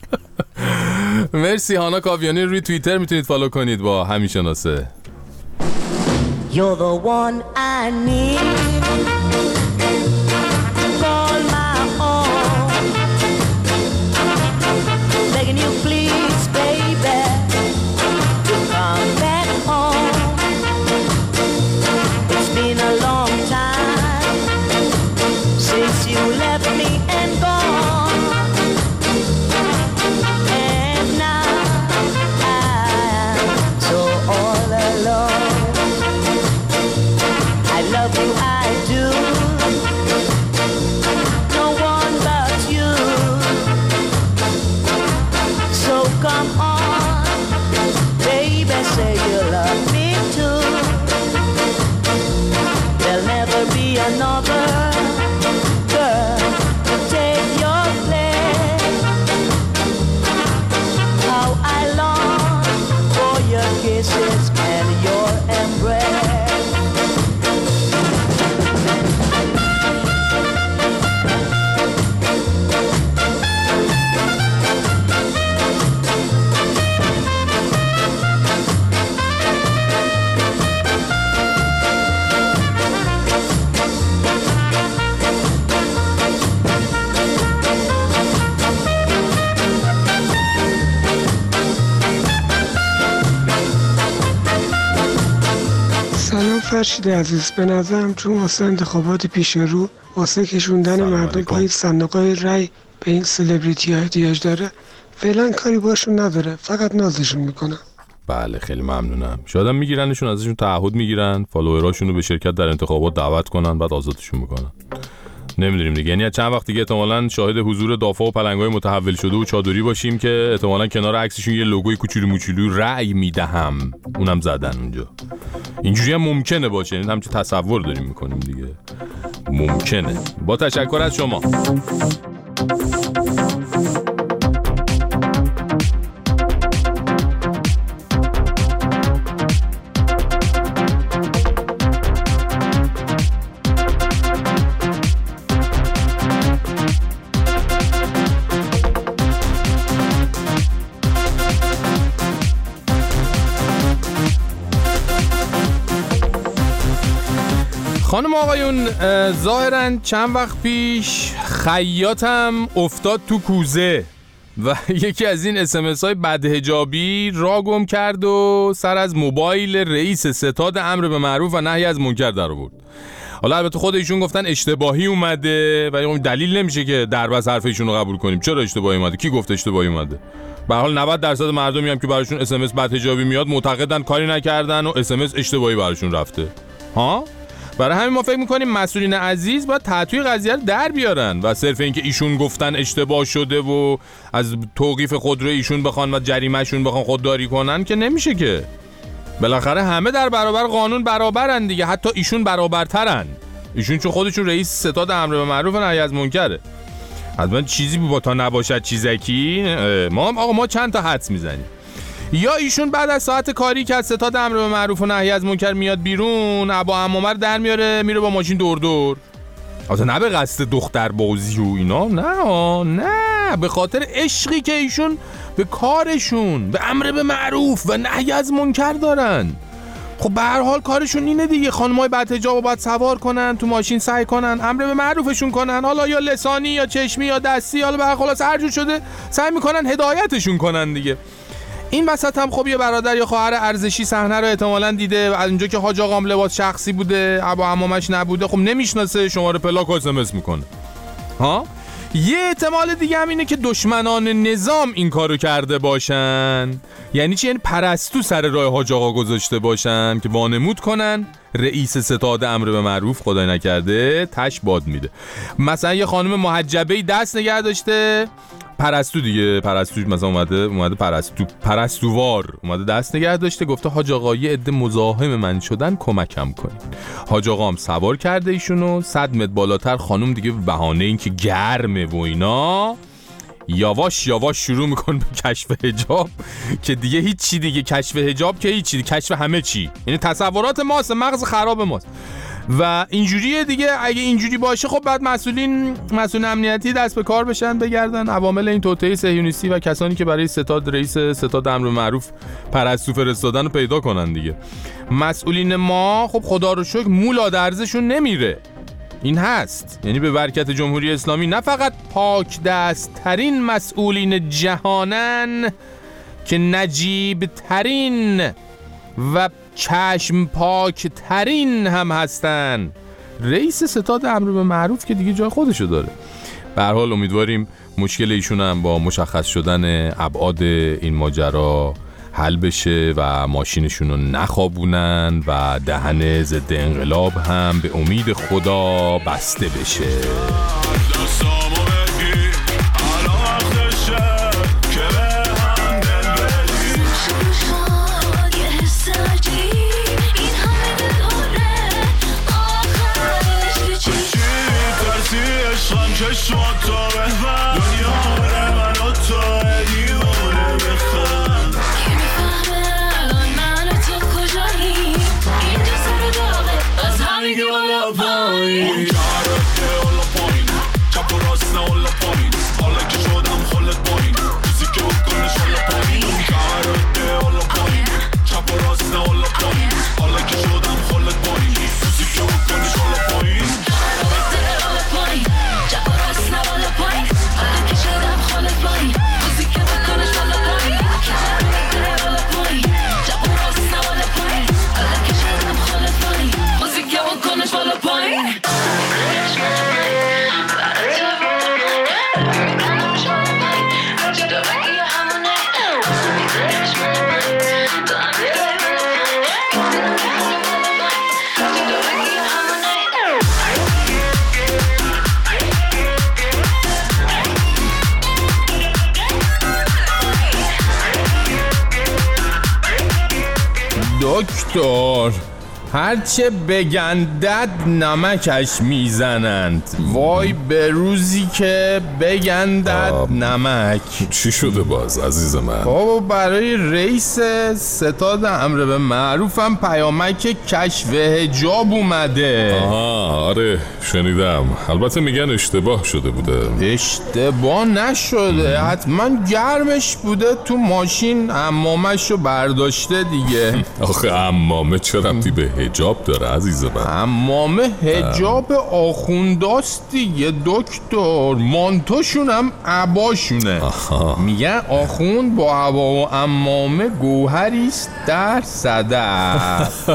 مرسی. هانا کاویانی روی توییتر میتونید فالو کنید با همین شناسه. You're the one I need. Call my own. Begging you please, baby, to come back home. It's been a long time since you left me and gone. And now I'm so all alone. I love you, I do. No one but you. So come on, baby, say you love me too. There'll never be another girl to take your place. How I long for your kisses and your embrace. سلام فرشید عزیز، به نظرم چون واسه انتخابات پیش رو واسه کشوندن مردم پای صندوق‌های رای به این سلبریتی ها احتیاج داره، فعلا کاری باشون نداره، فقط نازشون میکنه. بله خیلی ممنونم. شاید هم میگیرنشون، ازشون تعهد میگیرن فالووراشون رو به شرکت در انتخابات دعوت کنن، بعد آزادشون میکنن. نمیدونیم دیگه، یعنی چند وقت دیگه احتمالاً شاهد حضور دافا و پلنگای متحول شده و چادری باشیم که احتمالاً کنار عکسشون یه لوگوی کوچولو موچولو رأی میدهم اونم زدن اونجا. اینجوری هم ممکنه باشه، یعنی همچین تصور داریم میکنیم دیگه، ممکنه. با تشکر از شما. خانم آقایون، ظاهراً چند وقت پیش خیاطم افتاد تو کوزه و یکی از این SMS های بدحجابی را گم کرد و سر از موبایل رئیس ستاد امر به معروف و نهی از منکر در آورد. حالا البته خود ایشون گفتن اشتباهی اومده و دلیل نمیشه که در بس حرف ایشون رو قبول کنیم. چرا اشتباهی اومده؟ کی گفت اشتباهی اومده؟ به هر حال 90% مردمی هم که براشون SMS بدحجابی میاد معتقدن کاری نکردن و SMS اشتباهی براشون رفته. ها؟ برای همین ما فکر میکنیم مسئولین عزیز باید تحتوی قضیه رو در بیارن و صرف اینکه ایشون گفتن اشتباه شده و از توقیف خودرو ایشون بخوان و جریمه‌شون بخوان خودداری کنن که نمیشه که. بالاخره همه در برابر قانون برابرن دیگه، حتی ایشون برابرترن. ایشون چون خودشون رئیس ستاد امر به معروف و نهی از منکره. حتما چیزی با تا نباشد چیزکی. ما چند تا حدس میزنیم. یا ایشون بعد از ساعت کاری که از ستاد امر به معروف و نهی از منکر میاد بیرون، ابا عمومر در میره با ماشین دور البته نه به قصد دختر بازی و اینا، نه به خاطر عشقی که ایشون به کارشون، به امر به معروف و نهی از منکر دارن. خب به هر حال کارشون اینه دیگه، خانمای بدحجابو باید سوار کنن تو ماشین، سعی کنن امر به معروفشون کنن، حالا یا لسانی یا چشمی یا دستی، حالا به هر خلاص هر جور شده سعی میکنن هدایتشون کنن دیگه. این وسط هم خب یه برادر یا خواهر ارزشی صحنه رو احتمالاً دیده و از اونجا که حاج آقام لباس شخصی بوده، ابا عمامش نبوده، خب نمیشناسه، شماره پلاک SMS میکنه. ها؟ یه احتمال دیگه هم اینه که دشمنان نظام این کارو کرده باشن. یعنی چی؟ یعنی پرستو سر راه حاج آقا گذاشته باشن که وانمود کنن رئیس ستاد امر به معروف خدای نکرده تش باد میده. مثلا یه خانم محجبه‌ای دست نگه داشته، پرستو دیگه، پرستو مثلا اومده پرستووار اومده دست نگه داشته، گفته حاج آقا یه عده مزاحم من شدن کمکم کنین. حاج آقا هم سوار کرده ایشونو 100 متر بالاتر، خانم دیگه به بهانه اینکه گرمه و اینا یواش شروع میکنه به کشف حجاب که دیگه هیچی دیگه، کشف حجاب که هیچی، کشف همه چی، یعنی تصورات ماست، مغز خراب ماست و اینجوریه دیگه. اگه اینجوری باشه خب بعد مسئول امنیتی دست به کار بشن، بگردن عوامل این توطئه صهیونیستی و کسانی که برای رئیس ستاد امر معروف پرستو فرستادن رو پیدا کنن دیگه. مسئولین ما خب خدا رو شکر مولا درزشون نمیره. این هست، یعنی به برکت جمهوری اسلامی نه فقط پاک دست ترین مسئولین جهانن که نجیب ترین و چشم پاک ترین هم هستن. رئیس ستاد امر به معروف که دیگه جای خودشو داره. به هر حال امیدواریم مشکل ایشون هم با مشخص شدن ابعاد این ماجرا حل بشه و ماشینشون رو نخوابونن و دهن ضد انقلاب هم به امید خدا بسته بشه. دکتر، هرچه بگندد نمکش میزنند. وای به روزی که بگندد نمک. چی شده باز عزیز من؟ بابا برای رئیس ستاد امر به معروفم پیامک کشف حجاب اومده. آها آره شنیدم. البته میگن اشتباه شده بوده. اشتباه نشده، حتما گرمش بوده تو ماشین، عمامش رو برداشته دیگه. آخه عمامه چه ربطی به حجاب داره عزیز من؟ عمامه حجاب آخونداست دیگه دکتر، مانتوشون هم عباشونه. میگن آخوند با عبا و عمامه گوهریست در صدف.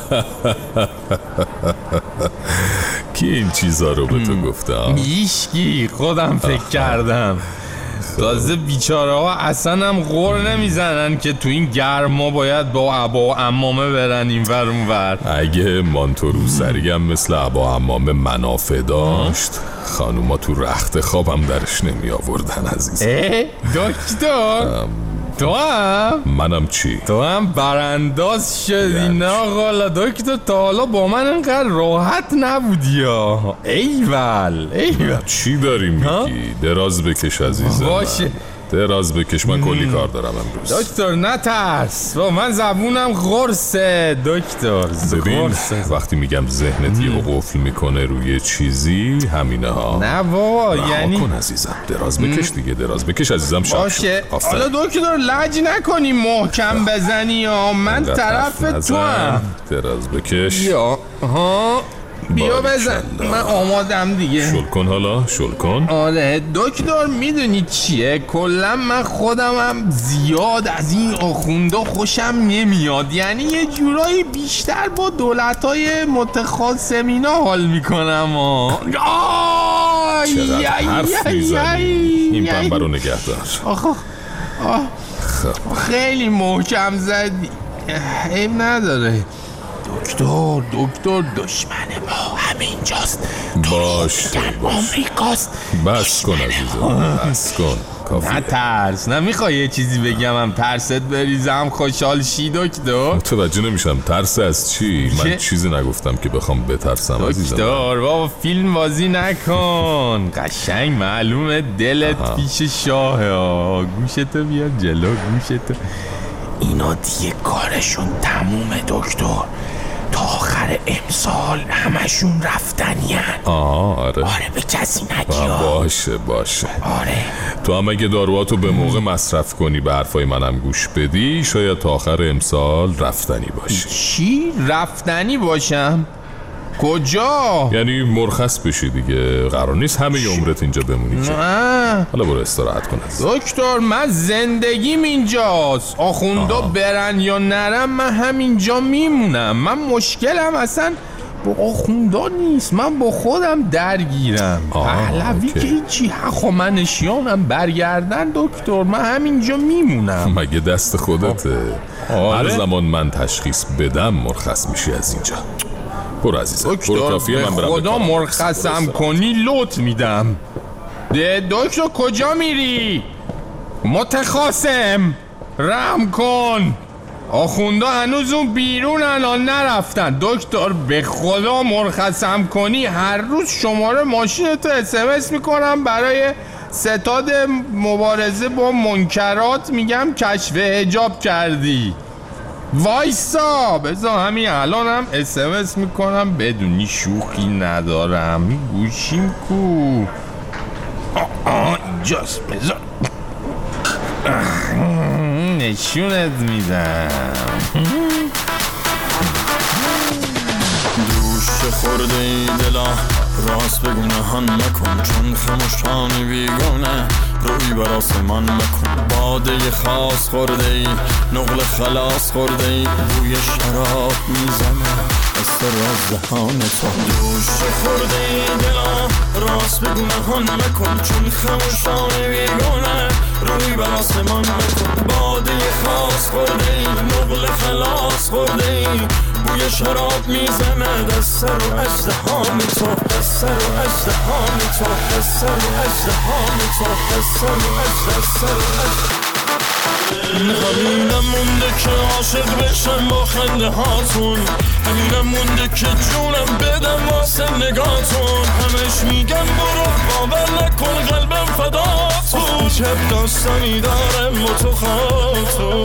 کی این چیزا رو به تو گفتم؟ هیچکی، خودم فکر کردم. تازه بیچاره ها اصلا هم غر نمیزنن که تو این گرما باید با عبا و عمامه برن این ور اون ور. اگه مانتو روسری هم مثل عبا و عمامه منافع داشت خانوما تو رخت خوابم درش نمی آوردن عزیزم. دکتر تو هم؟ منم چی؟ تو هم برانداز شدی. نه غالا دکتر، تا حالا با من انقدر راحت نبودی ها. ایول چی داری میگی؟ دراز بکش عزیزم. باشه دراز بکش، من کلی کار دارم امروز. دکتر نترس، با من زبونم قرصه دکتر. ببین وقتی میگم ذهنت یهو قفل میکنه روی چیزی همینه ها. نه بابا یعنی کن عزیزم، دراز بکش دیگه، دراز بکش عزیزم. باشه حالا دکتر لج نکنی محکم بزنی یا من طرف تو هم. دراز بکش یا بیا بزن، من آمادم دیگه. شل کن حالا، شل کن. آره دکتر میدونی چیه، کلا من خودمم زیاد از این آخوندا خوشم نمیاد. یعنی یه جورایی بیشتر با دولتای متخاصمینا حال میکنم. چقدر حرف میزنی؟ این پنبه رو نگه دار. خیلی محکم زدی، عیب نداره. دکتر دشمن ما همینجاست. باش آمریکاست. بس کن عزیزم، بس کن. نه ترس، نمیخوای یه چیزی بگم ترست بریزم خوشحال شی دکتر؟ متوجه نمیشم ترس از چی؟ من چیزی نگفتم که بخوام بترسم عزیزم. دکتر بابا فیلم بازی نکن، قشنگ معلومه دلت پیش شاهه. گوشتو بیار جلو، گوشتو. اینا دیگه کارشون تمومه دکتر، تا آخر آخر امسال همشون رفتنین. آره به کسی نگی. باشه. آره تو هم اگه داروهاتو به موقع مصرف کنی، به حرفای منم گوش بدی، شاید تا آخر امسال رفتنی باشی. چی؟ رفتنی باشم؟ کجا؟ یعنی مرخص بشی دیگه، قرار نیست همه عمرت اینجا بمونی که. حالا برو استراحت کن. دکتر من زندگیم اینجاست، آخوندا برن یا نرم من همینجا میمونم. من مشکلم اصلا با آخوندا نیست، من با خودم درگیرم. پهلوی که هیچی، هخامنشیانم برگردن دکتر، من همینجا میمونم. مگه دست خودته؟ هر زمان من تشخیص بدم مرخص میشی از اینجا. برو عزیزم، برو کافیه، من برم. خدا مرخصم کنی لط میدم. دکتر کجا میری؟ متخاصم رحم کن، آخوندا هنوز اون بیرون الان نرفتن. دکتر به خدا مرخصم کنی، هر روز شماره ماشینتو SMS میکنم برای ستاد مبارزه با منکرات، میگم کشف حجاب کردی. وایسا بذار همین الانم SMS میکنم، بدونی شوخی ندارم. گوشیم کو؟ اینجاست، بذار نشونت میدم. دوش خورده ای دلا، راست بگو نهان مکن، چون خموشانی بیگونه روی بر آسمان مکن. باده خاص خورده ای، نقل خلاص خورده ای، بوی شراب میزنه از سر از دهان تو. دوش خورده ای دلا، راست بگو نهان مکن، چون خموشانی بیگونه روی بر آسمان مکن. باده خاص خورده ای، نقل خلاص خورده ای، بوی شراب میزنه دست سر و ازدهان تو، دست سر و ازدهان تو، دست سر و ازدهان تو، دست سر و ازدهان. همینم مونده که عاشق بشم با خنده هاتون، همینم مونده که جونم بدم واسه نگاهتون. همش میگم برو باور نکن قلبم فداتون، چه داستانی داره متخاطون.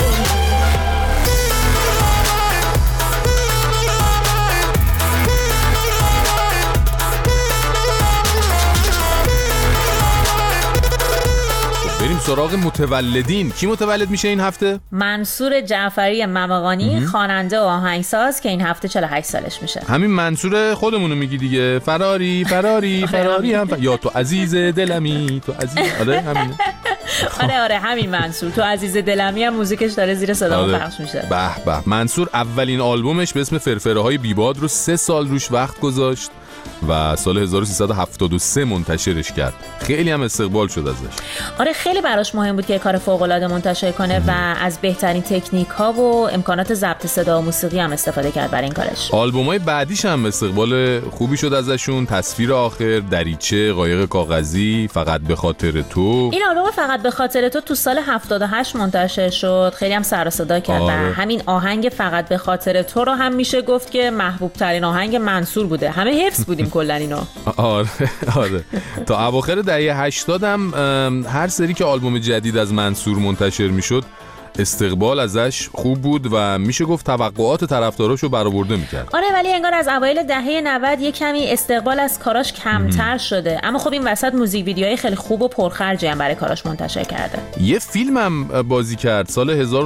بریم سراغ متولدین. کی متولد میشه این هفته؟ منصور جعفری ممقانی، خواننده و آهنگساز که این هفته 48 سالش میشه. همین منصور خودمونو میگی دیگه، فراری هم یا تو عزیز دلمی، تو عزیز. آره همینه. آره همین منصور، تو عزیز دلمی هم موزیکش داره زیر صدامون پخش میشه. به منصور اولین آلبومش به اسم فرفره های بیباد رو 3 سال روش وقت گذاشت و سال 1373 منتشرش کرد. خیلی هم استقبال شد ازش. آره خیلی براش مهم بود که کار فوق‌العاده منتشر کنه و از بهترین تکنیک ها و امکانات ضبط صدا و موسیقی هم استفاده کرد برای این کارش. آلبوم‌های بعدیش هم استقبال خوبی شد ازشون. تصویر آخر، دریچه، قایق کاغذی، فقط به خاطر تو. این آلبوم فقط به خاطر تو سال 78 منتشر شد. خیلی هم سر و صدا کرد و همین آهنگ فقط به خاطر تو رو هم میشه گفت که محبوب ترین آهنگ منصور بوده. همه حفظ بودیم کلا اینو. آره تا اواخر دهه 80 هم هر سری که آلبوم جدید از منصور منتشر میشد استقبال ازش خوب بود و میشه گفت توقعات طرفداراشو برآورده میکرد. آره ولی انگار از اوایل دهه 90 یه کمی استقبال از کاراش کمتر شده. اما خب این وسط موزیک ویدیوهای خیلی خوب و پرخرجی هم برای کاراش منتشر کرده. یه فیلم هم بازی کرد سال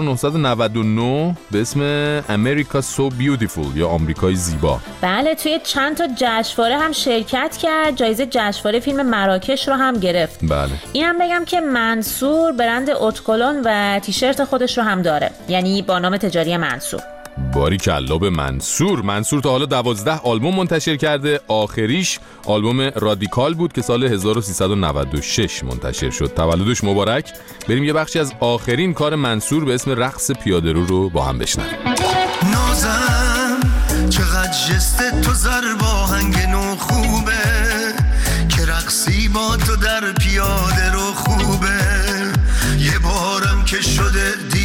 1999 به اسم America So Beautiful یا آمریکای زیبا. بله توی چند تا جشنواره هم شرکت کرد. جایزه جشنواره فیلم مراکش رو هم گرفت. بله. اینم بگم که منصور برند اوتکلون و تیشرت خودش رو هم داره، یعنی با نام تجاری منصور. باریکلا به منصور تا حالا 12 آلبوم منتشر کرده. آخریش آلبوم رادیکال بود که سال 1396 منتشر شد. تولدش مبارک. بریم یه بخشی از آخرین کار منصور به اسم رقص پیاده رو با هم بشنویم. نازم چقدر جست تو ضرباهنگ نو خوبه که رقصی با تو در پیاده رو خوبه. یه بارم که شده